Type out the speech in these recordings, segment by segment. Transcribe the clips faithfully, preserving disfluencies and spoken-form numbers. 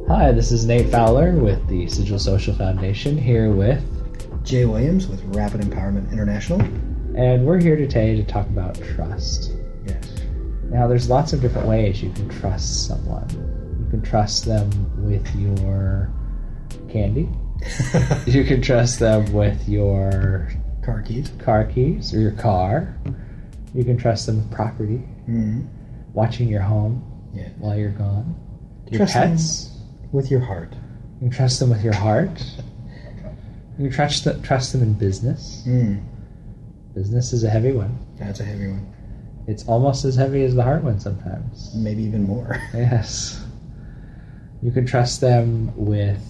Hi, this is Nate Fowler with the Sigil Social Foundation, here with Jay Williams with Rapid Empowerment International. And we're here today to talk about trust. Yes. Now, there's lots of different ways you can trust someone. You can trust them with your candy. You can trust them with your car keys. Car keys or your car. You can trust them with property. Mm-hmm. Watching your home yeah. while you're gone. Your trust pets. Them with your heart. You can trust them with your heart. You can trust them, trust them in business. Mm. Business is a heavy one. That's a heavy one. It's almost as heavy as the heart one sometimes. Maybe even more. Yes. You can trust them with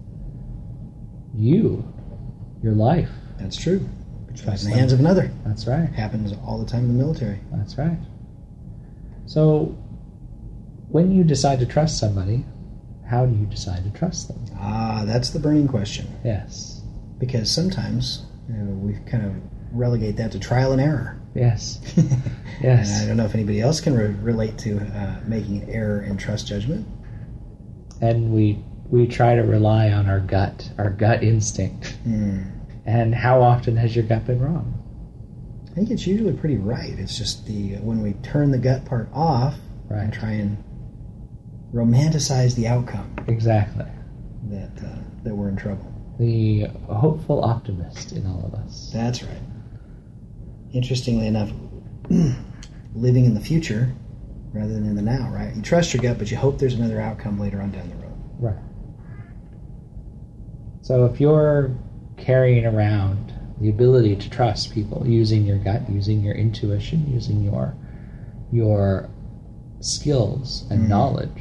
you, your life. That's true. Trust in the hands of another. That's right. Happens all the time in the military. That's right. So, when you decide to trust somebody, how do you decide to trust them? Ah, that's the burning question. Yes. Because sometimes you know, we kind of relegate that to trial and error. Yes. Yes. And I don't know if anybody else can re- relate to uh, making error in trust judgment. And we we try to rely on our gut, our gut instinct. Mm. And how often has your gut been wrong? I think it's usually pretty right. It's just the when we turn the gut part off right. and try and romanticize the outcome. Exactly. That uh, that we're in trouble. The hopeful optimist in all of us. That's right. Interestingly enough, living in the future rather than in the now, right? You trust your gut, but you hope there's another outcome later on down the road. Right. So if you're carrying around the ability to trust people using your gut, using your intuition, using your your skills and mm-hmm. knowledge,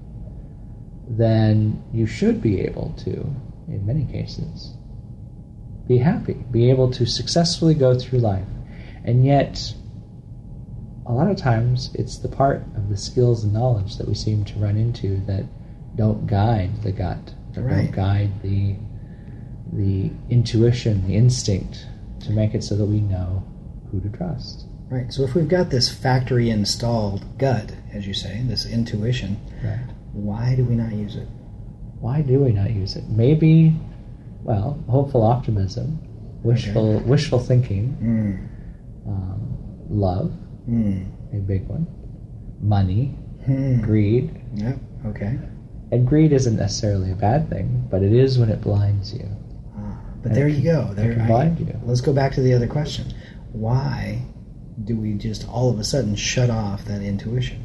then you should be able to, in many cases, be happy, be able to successfully go through life. And yet, a lot of times, it's the part of the skills and knowledge that we seem to run into that don't guide the gut, that right. don't guide the the intuition, the instinct, to make it so that we know who to trust. Right. So if we've got this factory installed gut, as you say, this intuition, right. why do we not use it? Why do we not use it? Maybe, well, hopeful optimism, wishful okay. wishful thinking, mm. um, love, mm. a big one, money, mm. greed. Yep. Okay. And greed isn't necessarily a bad thing, but it is when it blinds you. Ah, but there you go. There, it can blind you. Let's go back to the other question. Why do we just all of a sudden shut off that intuition?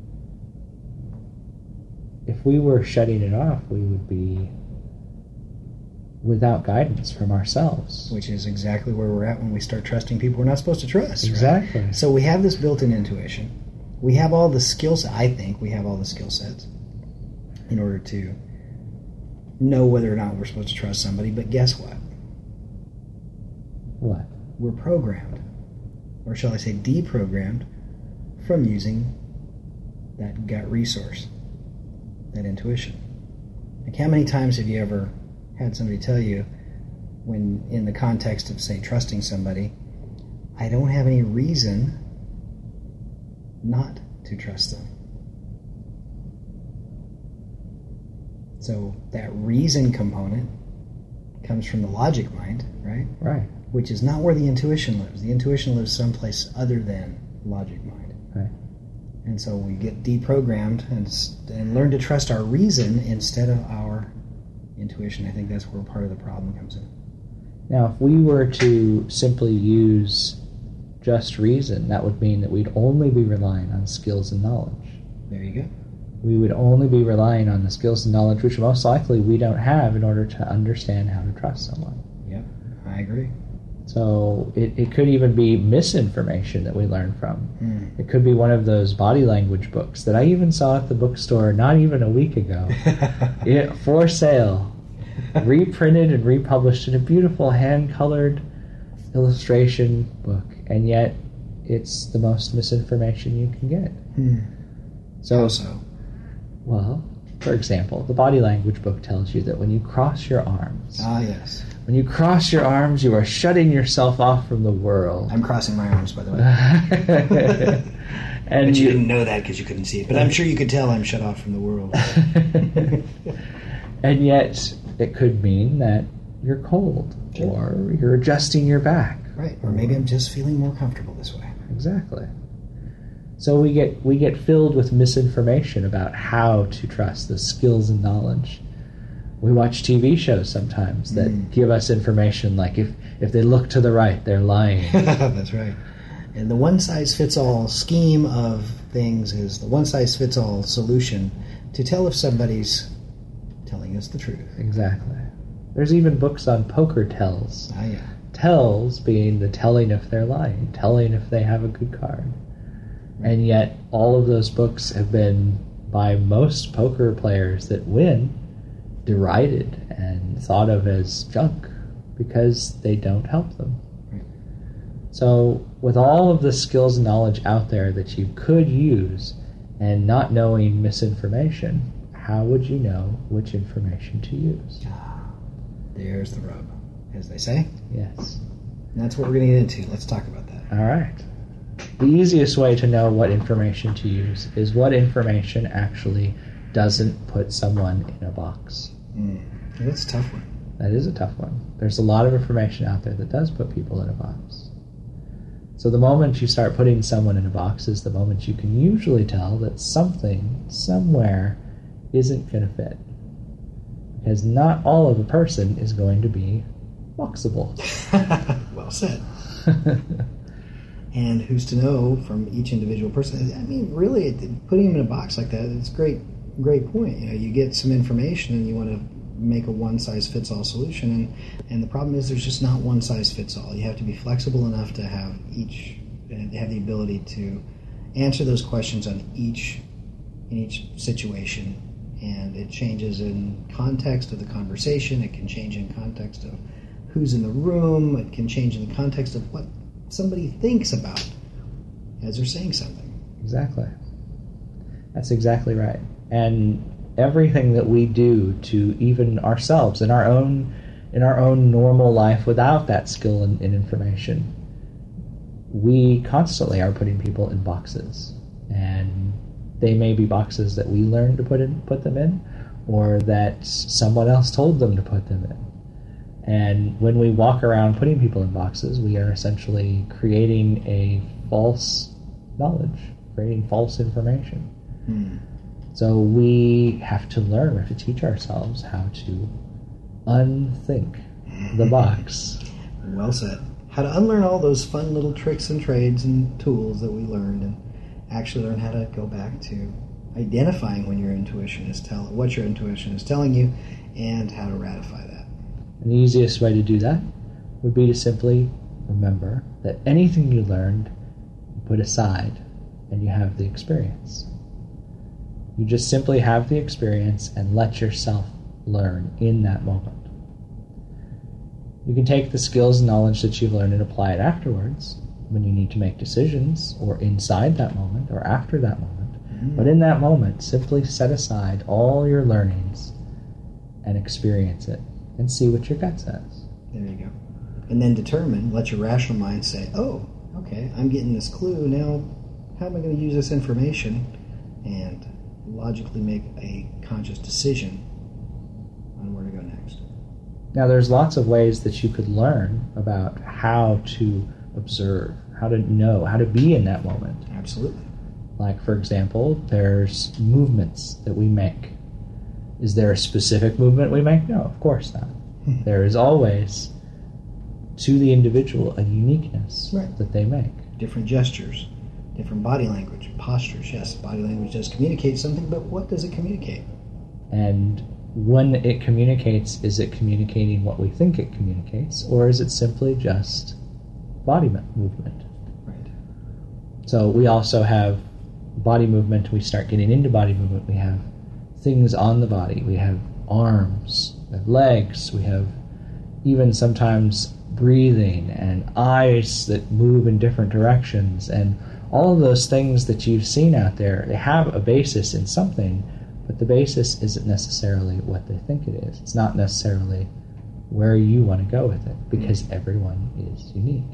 If we were shutting it off, we would be without guidance from ourselves. Which is exactly where we're at when we start trusting people we're not supposed to trust. Exactly. Right? So we have this built-in intuition. We have all the skills, I think we have all the skill sets in order to know whether or not we're supposed to trust somebody. But guess what? What? We're programmed, or shall I say deprogrammed, from using that gut resource, that intuition. Like, how many times have you ever had somebody tell you, when in the context of, say, trusting somebody, I don't have any reason not to trust them? So that reason component comes from the logic mind, right? Right. Which is not where the intuition lives. The intuition lives someplace other than logic mind. Right. And so we get deprogrammed and, and learn to trust our reason instead of our intuition. I think that's where part of the problem comes in. Now, if we were to simply use just reason, that would mean that we'd only be relying on skills and knowledge. There you go. We would only be relying on the skills and knowledge which most likely we don't have in order to understand how to trust someone. Yep, I agree. So it, it could even be misinformation that we learn from. Mm. It could be one of those body language books that I even saw at the bookstore not even a week ago. it, for sale. Reprinted and republished in a beautiful hand-colored illustration book. And yet it's the most misinformation you can get. Mm. So, How so? Well, for example, the body language book tells you that when you cross your arms... Ah, yes. When you cross your arms, you are shutting yourself off from the world. I'm crossing my arms, by the way. And but you, you didn't know that because you couldn't see it. But I'm sure you could tell I'm shut off from the world. And yet, it could mean that you're cold, Sure. or you're adjusting your back. Right. Or maybe I'm just feeling more comfortable this way. Exactly. So we get we get filled with misinformation about how to trust the skills and knowledge. We watch T V shows sometimes that Mm. give us information like if, if they look to the right, they're lying. That's right. And the one-size-fits-all scheme of things is the one-size-fits-all solution to tell if somebody's telling us the truth. Exactly. There's even books on poker tells. Ah, yeah. Tells being the telling if they're lying, telling if they have a good card. And yet, all of those books have been, by most poker players that win, derided and thought of as junk because they don't help them. Right. So, with all of the skills and knowledge out there that you could use and not knowing misinformation, how would you know which information to use? Ah, there's the rub, as they say. Yes. And that's what we're going to get into. Let's talk about that. All right. The easiest way to know what information to use is what information actually doesn't put someone in a box. Mm. That's a tough one. That is a tough one. There's a lot of information out there that does put people in a box. So the moment you start putting someone in a box is the moment you can usually tell that something, somewhere, isn't going to fit. Because not all of a person is going to be boxable. Well said. And who's to know from each individual person? I mean, really, it, putting them in a box like that, it's a great, great point. You know, you get some information and you want to make a one-size-fits-all solution, and, and the problem is there's just not one-size-fits-all. You have to be flexible enough to have each, and have the ability to answer those questions on each, in each situation. And it changes in context of the conversation. It can change in context of who's in the room. It can change in the context of what somebody thinks about as they're saying something. Exactly. That's exactly right. And everything that we do to even ourselves in our own in our own normal life without that skill and, and information, we constantly are putting people in boxes. And they may be boxes that we learned to put in put them in, or that someone else told them to put them in. And when we walk around putting people in boxes, we are essentially creating a false knowledge, creating false information. Hmm. So we have to learn, we have to teach ourselves how to unthink the box. Well said. How to unlearn all those fun little tricks and trades and tools that we learned, and actually learn how to go back to identifying when your intuition is tell what your intuition is telling you, and how to ratify that. And the easiest way to do that would be to simply remember that anything you learned, you put aside, and you have the experience. You just simply have the experience and let yourself learn in that moment. You can take the skills and knowledge that you've learned and apply it afterwards when you need to make decisions, or inside that moment, or after that moment. Mm-hmm. But in that moment, simply set aside all your learnings and experience it, and see what your gut says. There you go. And then determine, let your rational mind say, oh, okay, I'm getting this clue, now how am I going to use this information? And logically make a conscious decision on where to go next. Now there's lots of ways that you could learn about how to observe, how to know, how to be in that moment. Absolutely. Like, for example, there's movements that we make. Is there a specific movement we make? No, of course not. There is always, to the individual, a uniqueness right. that they make. Different gestures, different body language, postures. Yes, body language does communicate something, but what does it communicate? And when it communicates, is it communicating what we think it communicates, or is it simply just body movement? Right. So we also have body movement. We start getting into body movement. We have things on the body. We have arms, we have legs, we have even sometimes breathing and eyes that move in different directions, and all of those things that you've seen out there, they have a basis in something, but the basis isn't necessarily what they think it is. It's not necessarily where you want to go with it, because everyone is unique.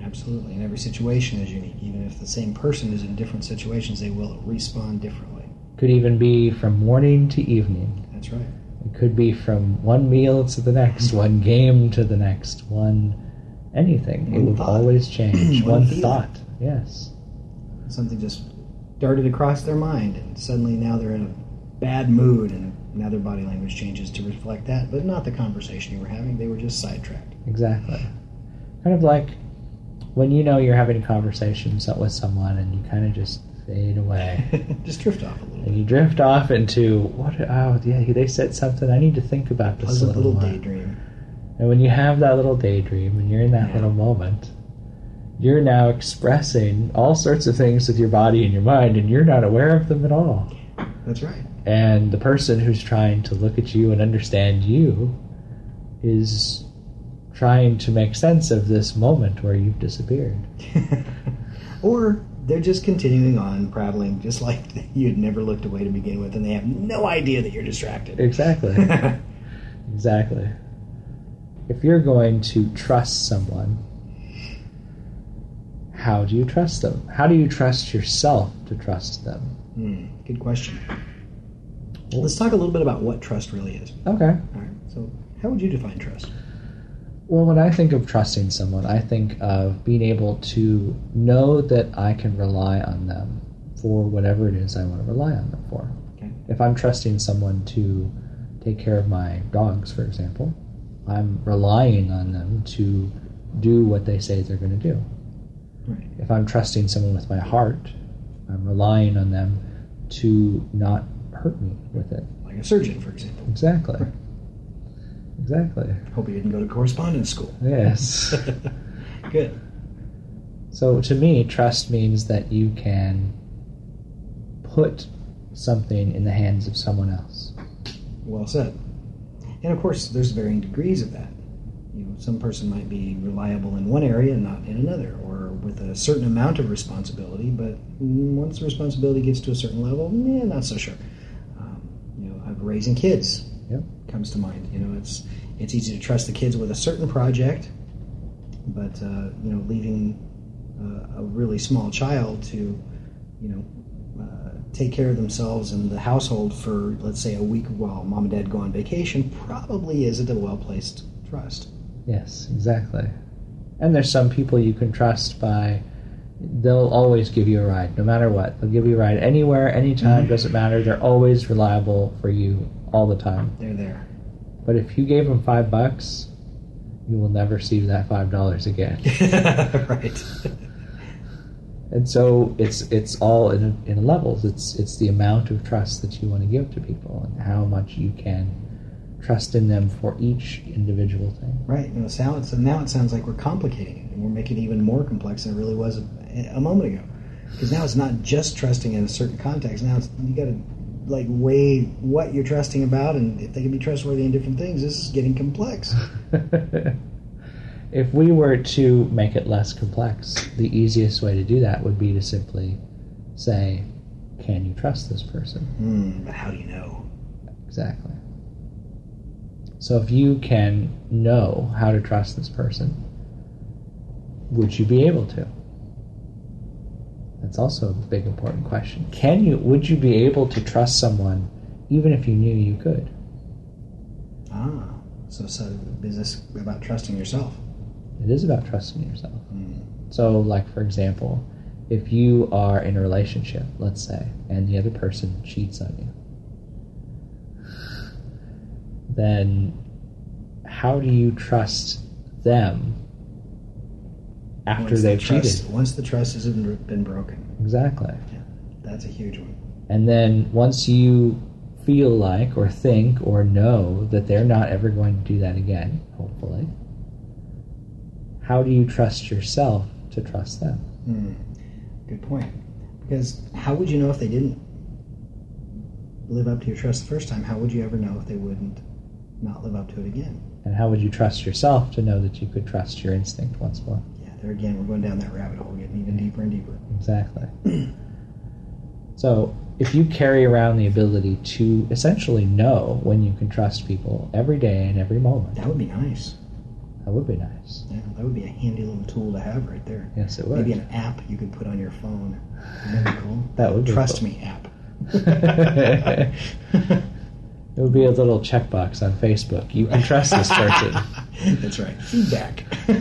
Absolutely. And every situation is unique. Even if the same person is in different situations, they will respond differently. Could even be from morning to evening. That's right. It could be from one meal to the next, one game to the next, one anything. One it would thought. always change. One one feeling. thought, yes. Something just darted across their mind, and suddenly now they're in a bad mood, and now their body language changes to reflect that, but not the conversation you were having. They were just sidetracked. Exactly. Kind of like when you know you're having conversations with someone and you kind of just fade away. Just drift off a little bit. And you drift off into, what? Oh, yeah, they said something. I need to think about this a Pleasant little little more. daydream. And when you have that little daydream and you're in that Yeah. little moment, you're now expressing all sorts of things with your body and your mind, and you're not aware of them at all. That's right. And the person who's trying to look at you and understand you is trying to make sense of this moment where you've disappeared. Or they're just continuing on prattling just like you had never looked away to begin with, and they have no idea that you're distracted. Exactly. Exactly. If you're going to trust someone, how do you trust them? How do you trust yourself to trust them? Hmm, good question. Let's talk a little bit about what trust really is. Okay. All right. So, how would you define trust? Well, when I think of trusting someone, I think of being able to know that I can rely on them for whatever it is I want to rely on them for. Okay. If I'm trusting someone to take care of my dogs, for example, I'm relying on them to do what they say they're going to do. Right. If I'm trusting someone with my heart, I'm relying on them to not hurt me with it. Like a surgeon, for example. Exactly. Exactly. Hope you didn't go to correspondence school. Yes. Good. So to me, trust means that you can put something in the hands of someone else. Well said. And of course, there's varying degrees of that. You know, some person might be reliable in one area and not in another, or with a certain amount of responsibility, but once the responsibility gets to a certain level, eh, not so sure. Um, you know, I'm raising kids. Yep. Comes to mind. You know, it's it's easy to trust the kids with a certain project, but uh, you know, leaving uh, a really small child to, you know, uh, take care of themselves and the household for, let's say, a week while mom and dad go on vacation probably isn't a well-placed trust. Yes, exactly. And there's some people you can trust by, they'll always give you a ride, no matter what. They'll give you a ride anywhere, anytime, Mm-hmm. doesn't matter. They're always reliable for you all the time. They're there. But if you gave them five bucks, you will never see that five dollars again. Right. And so it's it's all in in levels. It's it's the amount of trust that you want to give to people and how much you can trust in them for each individual thing. Right. You know, so now, it's, now it sounds like we're complicating it, and we're making it even more complex than it really was a, a moment ago. Because now it's not just trusting in a certain context. Now it's, you got to like weigh what you're trusting about, and if they can be trustworthy in different things. This is getting complex. If we were to make it less complex, the easiest way to do that would be to simply say, can you trust this person? Hmm, but how do you know? Exactly. So if you can know how to trust this person, would you be able to? That's also a big important question. Can you, would you be able to trust someone even if you knew you could? Ah, so, so is this about trusting yourself? It is about trusting yourself. Hmm. So, like, for example, if you are in a relationship, let's say, and the other person cheats on you, then how do you trust them after Once they've the trust, cheated? Once the trust has been been broken. Exactly. Yeah, that's a huge one. And then once you feel like or think or know that they're not ever going to do that again, hopefully, how do you trust yourself to trust them? Hmm. Good point. Because how would you know if they didn't live up to your trust the first time? How would you ever know if they wouldn't not live up to it again? And how would you trust yourself to know that you could trust your instinct once more? Yeah, there again, we're going down that rabbit hole, getting even deeper and deeper. Exactly. So if you carry around the ability to essentially know when you can trust people every day and every moment, That would be nice. That would be nice. Yeah, that would be a handy little tool to have right there. Yes, it would. Maybe an app you could put on your phone. Wouldn't that be cool? That would be Trust cool. me app. It would be a little checkbox on Facebook. You can trust this person. That's right. Feedback.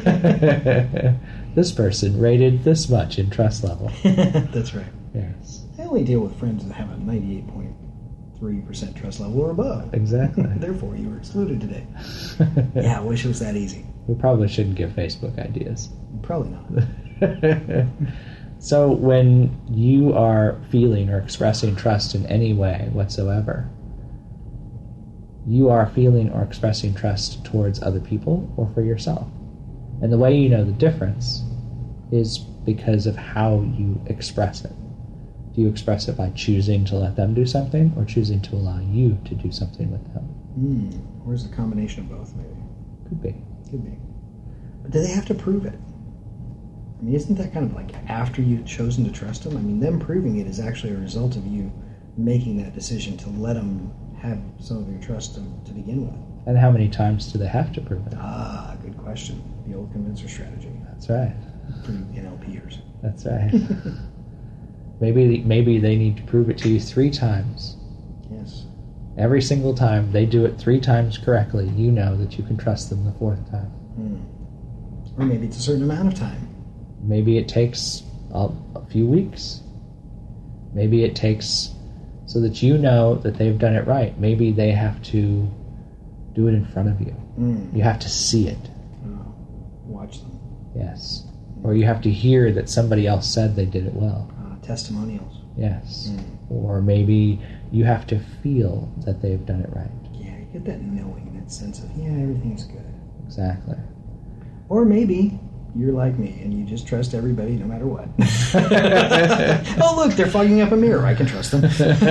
This person rated this much in trust level. That's right. Yes. I only deal with friends that have a ninety-eight point three percent trust level or above. Exactly. Therefore, you were excluded today. Yeah, I wish it was that easy. We probably shouldn't give Facebook ideas. Probably not. So when you are feeling or expressing trust in any way whatsoever, you are feeling or expressing trust towards other people or for yourself. And the way you know the difference is because of how you express it. Do you express it by choosing to let them do something or choosing to allow you to do something with them? Hmm. Or is it a combination of both, maybe? Could be. Could be. But do they have to prove it? I mean, isn't that kind of like after you've chosen to trust them? I mean, them proving it is actually a result of you making that decision to let them have some of your trust to, to begin with. And how many times do they have to prove it? Ah, good question. The old convincer strategy That's right. for you N L Pers. That's right. maybe maybe they need to prove it to you three times. Yes. Every single time they do it three times correctly, you know that you can trust them the fourth time. Hmm. Or maybe it's a certain amount of time. Maybe it takes a, a few weeks. Maybe it takes so that you know that they've done it right. Maybe they have to do it in front of you. Mm. You have to see it. Oh, watch them. Yes. Or you have to hear that somebody else said they did it well. Uh, testimonials. Yes. Mm. Or maybe you have to feel that they've done it right. Yeah, you get that knowing, that sense of, yeah, everything's good. Exactly. Or maybe you're like me and you just trust everybody no matter what. Oh, look, they're fogging up a mirror. I can trust them.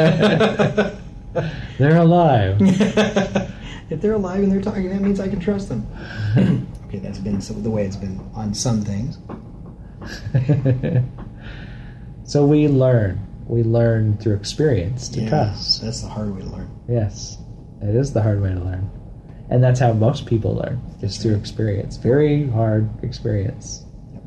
They're alive. If they're alive and they're talking, that means I can trust them. Okay, that's been so, the way it's been on some things. So we learn. We learn through experience to Yeah, trust. that's the hard way to learn. Yes. It is the hard way to learn. And that's how most people learn, is through experience. Very hard experience.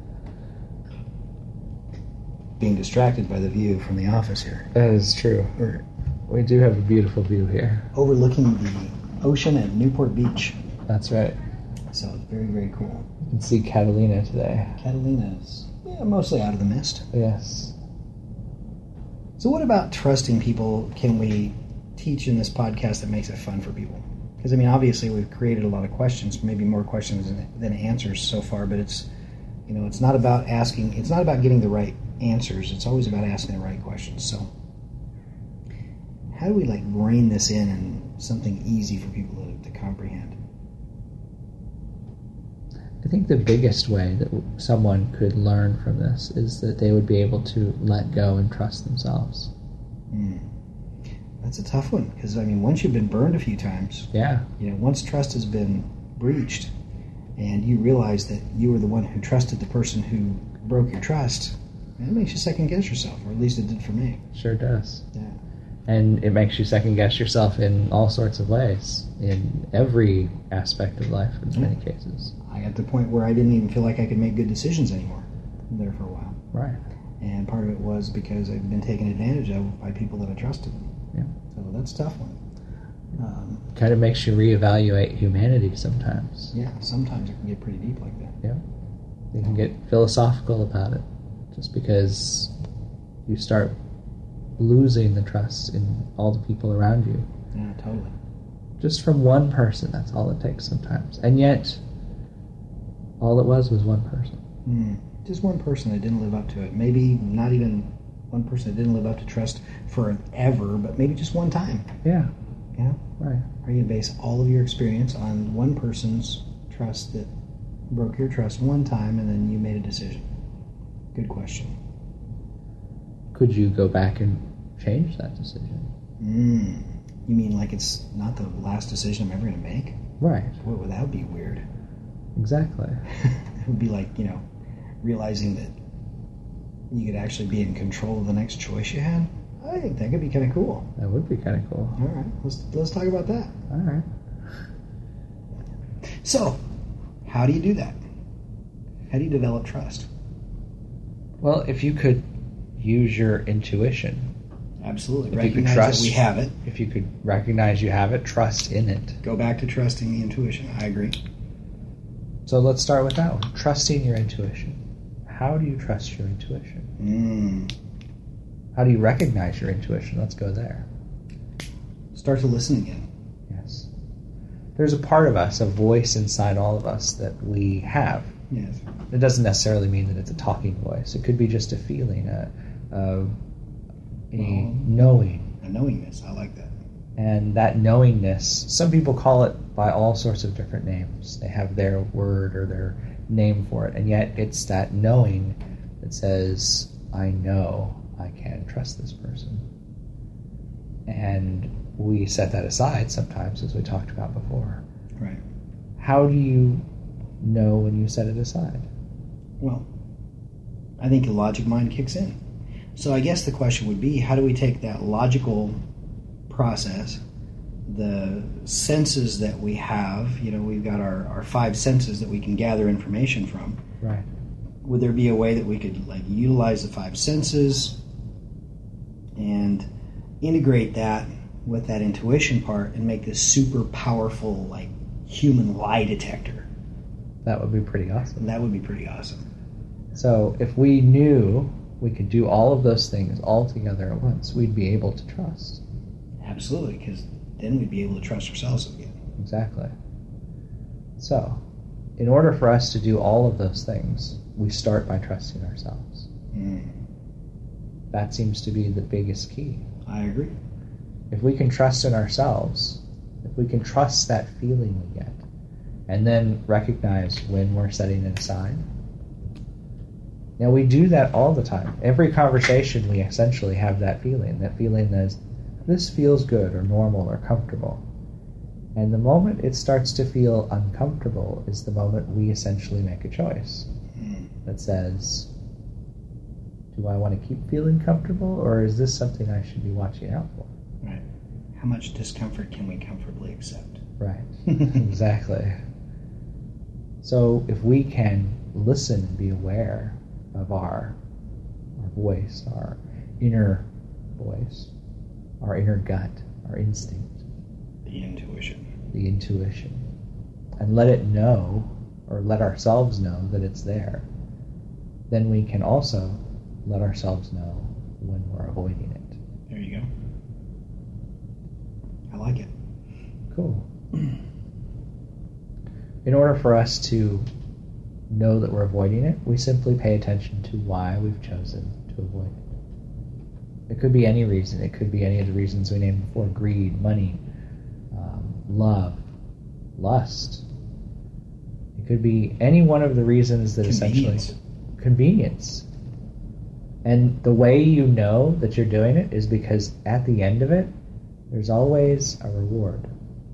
Being distracted by the view from the office here. That is true. We're We do have a beautiful view here. overlooking the ocean at Newport Beach. That's right. So it's very, very cool. You can see Catalina today. Catalina's yeah, mostly out of the mist. Yes. So what about trusting people can we teach in this podcast that makes it fun for people? Because, I mean, obviously we've created a lot of questions, maybe more questions than, than answers so far, but it's, you know, it's not about asking, it's not about getting the right answers. It's always about asking the right questions. So how do we, like, rein this in and something easy for people to, to comprehend? I think the biggest way that someone could learn from this is that they would be able to let go and trust themselves. Mm. That's a tough one, because, I mean, once you've been burned a few times, Yeah. you know, once trust has been breached and you realize that you were the one who trusted the person who broke your trust, it makes you second guess yourself, or at least it did for me. Sure does. Yeah. And it makes you second guess yourself in all sorts of ways, in every aspect of life in many cases. I got to the point where I didn't even feel like I could make good decisions anymore there for a while. Right. And part of it was because I've been taken advantage of by people that I trusted. Yeah. So that's a tough one. Um, Kind of makes you reevaluate humanity sometimes. yeah, sometimes it can get pretty deep like that. Yeah. You can get philosophical about it just because you start losing the trust in all the people around you. Yeah, totally. Just from one person, that's all it takes sometimes. And yet, all it was was one person. Mm. Just one person that didn't live up to it. Maybe not even one person that didn't live up to trust forever, but maybe just one time. Yeah. You know? Right. Are you going to base all of your experience on one person's trust that broke your trust one time and then you made a decision? Good question. Could you go back and change that decision? Mm. You mean like it's not the last decision I'm ever going to make? Right. Boy, would that be weird. Exactly. It would be like, you know, realizing that you could actually be in control of the next choice you had. I think that could be kind of cool. That would be kind of cool. All right, let's let's talk about that. All right. So, How do you do that? How do you develop trust? Well, if you could use your intuition. Absolutely. If Recognize you could trust, that we have it. If you could recognize you have it, trust in it. Go back to trusting the intuition. I agree. So let's start with that one. Trusting your intuition. How do you trust your intuition? Mm. How do you recognize your intuition? Let's go there. Start to listen again. Yes. There's a part of us, a voice inside all of us that we have. Yes. It doesn't necessarily mean that it's a talking voice. It could be just a feeling, a, a, a Well, knowing. A knowingness. I like that. And that knowingness, some people call it by all sorts of different names. They have their word or their name for it. And yet it's that knowing that says, I know I can trust this person. And we set that aside sometimes, as we talked about before. Right. How do you know when you set it aside? Well, I think the logic mind kicks in. So I guess the question would be, how do we take that logical process, the senses that we have, you know, we've got our, our five senses that we can gather information from. Right. Would there be a way that we could like utilize the five senses and integrate that with that intuition part and make this super powerful like human lie detector? That would be pretty awesome. That would be pretty awesome. So if we knew we could do all of those things all together at once, we'd be able to trust. Absolutely, because then we'd be able to trust ourselves again. Exactly. So, in order for us to do all of those things, we start by trusting ourselves. Mm. That seems to be the biggest key. I agree. If we can trust in ourselves, if we can trust that feeling we get, and then recognize when we're setting it aside. Now, we do that all the time. Every conversation, we essentially have that feeling, that feeling that this feels good or normal or comfortable. And the moment it starts to feel uncomfortable is the moment we essentially make a choice Mm. that says, do I want to keep feeling comfortable, or is this something I should be watching out for? Right. How much discomfort can we comfortably accept? Right. Exactly. So if we can listen and be aware of our, our voice, our inner voice, our inner gut, our instinct, The intuition. the intuition, and let it know, or let ourselves know that it's there, then we can also let ourselves know when we're avoiding it. There you go. I like it. Cool. In order for us to know that we're avoiding it, we simply pay attention to why we've chosen to avoid it. It could be any reason. It could be any of the reasons we named before: greed, money, um, love, lust. It could be any one of the reasons that Convenience. essentially... Convenience. And the way you know that you're doing it is because at the end of it, there's always a reward.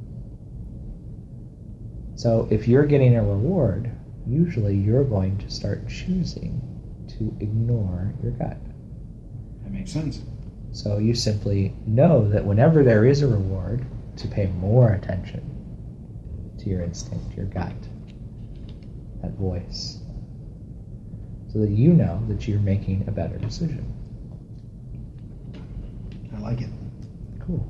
So if you're getting a reward, usually you're going to start choosing to ignore your gut. That makes sense. So you simply know that whenever there is a reward, to pay more attention to your instinct, your gut, that voice, so that you know that you're making a better decision. I like it. Cool.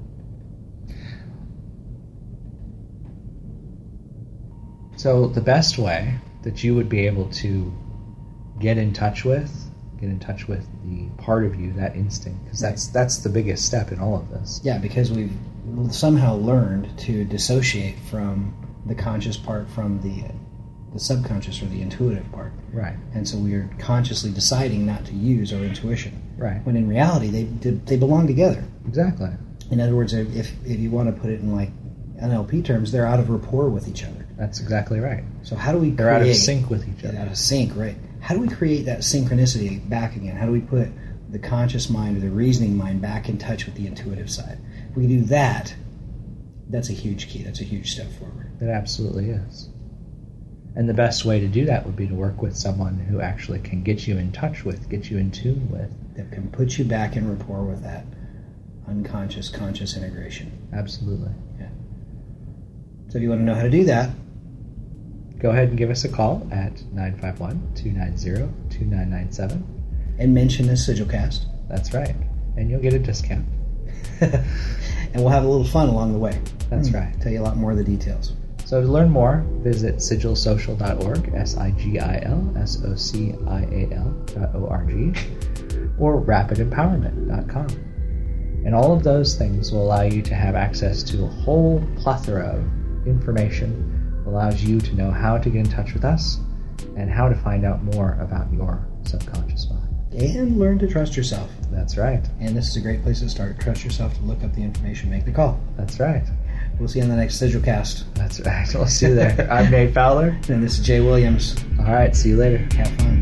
So the best way that you would be able to get in touch with, get in touch with the part of you, that instinct, because that's that's the biggest step in all of this. Yeah, because we've somehow learned to dissociate from the conscious part from the the subconscious or the intuitive part. Right. And so we are consciously deciding not to use our intuition. Right. When in reality, they they belong together. Exactly. In other words, if if you want to put it in like N L P terms, they're out of rapport with each other. That's exactly right. So how do we They're create, out of sync with each other. Out of sync, right. How do we create that synchronicity back again? How do we put the conscious mind or the reasoning mind back in touch with the intuitive side? If we do that, that's a huge key. That's a huge step forward. It absolutely is. And the best way to do that would be to work with someone who actually can get you in touch with, get you in tune with. That can put you back in rapport with that unconscious, conscious integration. Absolutely. Yeah. So if you want to know how to do that, go ahead and give us a call at nine five one, two nine zero, two nine nine seven. And mention this Sigilcast. That's right. And you'll get a discount. And we'll have a little fun along the way. That's Hmm. right. Tell you a lot more of the details. So to learn more, visit sigil social dot org, S I G I L S O C I A L dot O R G, or rapid empowerment dot com. And all of those things will allow you to have access to a whole plethora of information that allows you to know how to get in touch with us and how to find out more about your subconscious mind. And learn to trust yourself. That's right. And this is a great place to start. Trust yourself to look up the information, make the call. That's right. We'll see you on the next Sigilcast. That's right. We'll see you there. I'm Nate Fowler. And this is Jay Williams. All right. See you later. Have fun.